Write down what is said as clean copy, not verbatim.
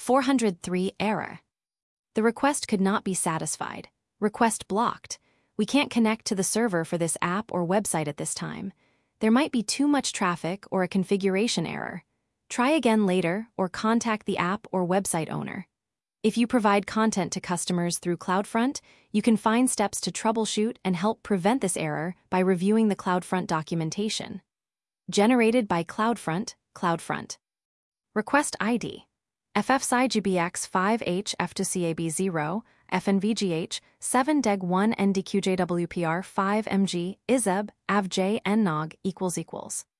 403 error. The request could not be satisfied. Request blocked. We can't connect to the server for this app or website at this time. There might be too much traffic or a configuration error. Try again later or contact the app or website owner. If you provide content to customers through CloudFront, you can find steps to troubleshoot and help prevent this error by reviewing the CloudFront documentation. Generated by CloudFront, CloudFront. Request ID: FFSIGBX5H F2CAB0, FNVGH, 7DEG1 NDQJWPR 5MG, ISEB, AVJ NNOG ==